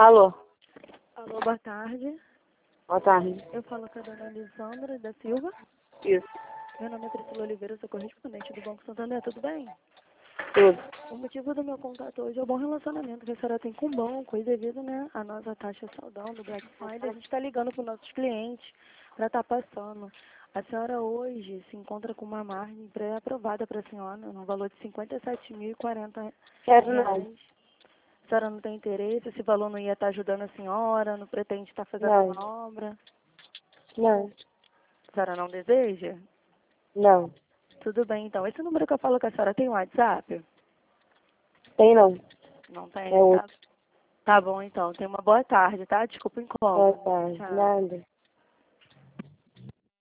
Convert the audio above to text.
Alô, Alô, boa tarde. boa tarde. Eu falo com a dona Lisandra da Silva. Isso, Meu nome é Priscila Oliveira, sou correspondente do Banco Santander, tudo bem? tudo. O motivo do meu contato hoje é o bom relacionamento que a senhora tem com o banco e devido, né, à nossa taxa saudão do Black Friday, a gente está ligando para os nossos clientes para estar passando. A senhora hoje se encontra com uma margem pré-aprovada para a senhora, no valor de R$ 57.040. Quero não. A senhora não tem interesse? Esse valor não ia estar ajudando a senhora? Não pretende estar fazendo Não. uma obra? Não, A senhora não deseja? não. Tudo bem, então. Esse número que eu falo com a senhora tem WhatsApp? Tem não. Não É tem, tá? outro. Tá bom, então. Tenha uma boa tarde, tá? Desculpa o Boa incômodo. tarde. Tchau. Nada.